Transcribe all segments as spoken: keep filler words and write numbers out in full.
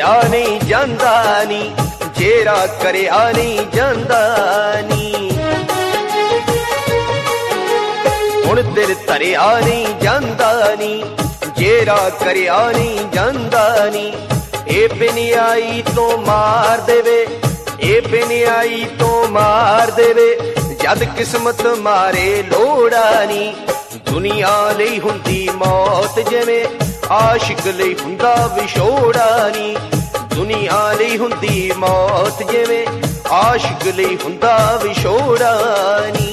करिया नहीं जांदा नी, जेरा करिया नहीं जांदा नी। हुण दिल धरिया नहीं जांदा नी, जेरा करिया नहीं जांदा नी। ए बिनियाई तो मार देवे, ए बिनियाई तो मार देवे, जद किस्मत मारे लोड़ा नी। दुनिया लई हुंदी मौत जिवें आशिक लई हुंदा विछोड़ा नी। दुनिया लई हुंदी मौत जिवें आशिक लई हुंदा विछोड़ा नी।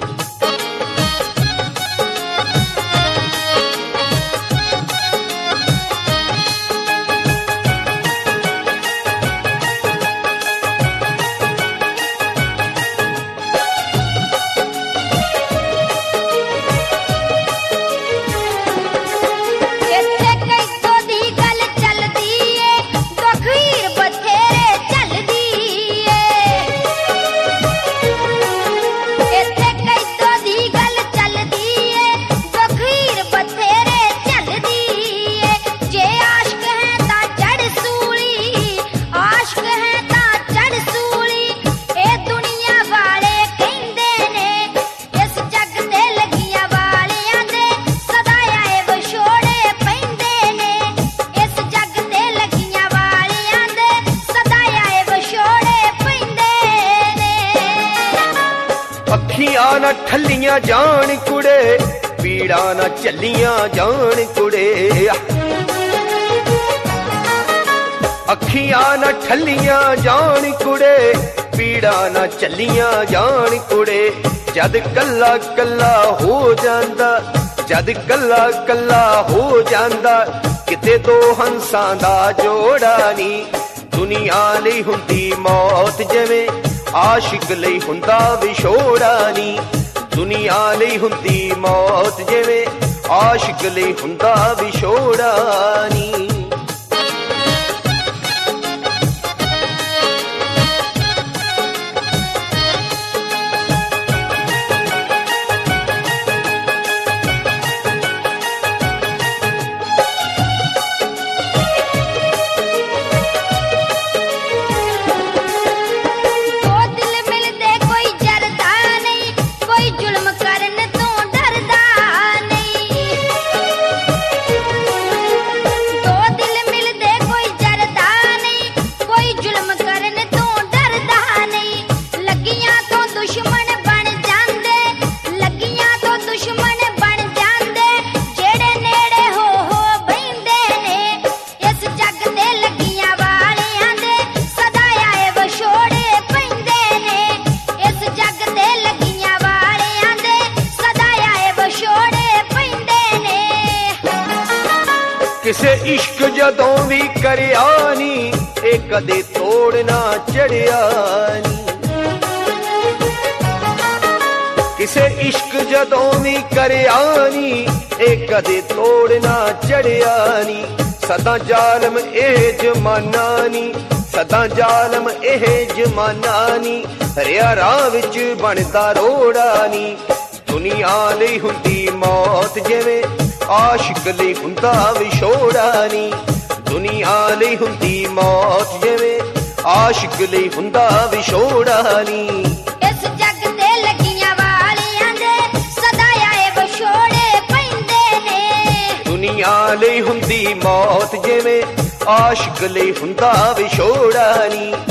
अखियां ना ठल्लियां जान कुड़े, पीड़ा ना चलियां जान कुड़े। अखियां ना ठल्लियां जान कुड़े, पीड़ा ना चलियां जान कुड़े। जद कल्ला कल्ला हो जांदा, जद कल्ला कल्ला हो जांदा, किते दो हंसां दा जोड़ा नी। दुनिया लई हुंदी मौत जिवें आशिक लई हुंदा विछोड़ा नी। दुनिया लई हुंदी मौत जिवें आशिक लई हुंदा विछोड़ा नी। किसे इश्क जदों भी करिया नी, ए कदे तोड़ना चढ़िया नी। किसे इश्क जदों भी करिया नी, ए कदे तोड़ना चढ़िया नी। सदा जालम एह जमाना नी, सदा जालम एह जमाना नी। रिया राह विच बनदा रोड़ा नी। दुनिया लई हुंदी मौत जिवें आशिक लई हुंदा विछोड़ा नी। दुनिया लई हुंदी मौत जिवें आशिक लई हुंदा विछोड़ा नी। इस जग ते लगियां वालियां दे सदा आए विछोड़े पैंदे ने। दुनिया लई हुंदी मौत जिवें आशिक लई हुंदा विछोड़ा नी।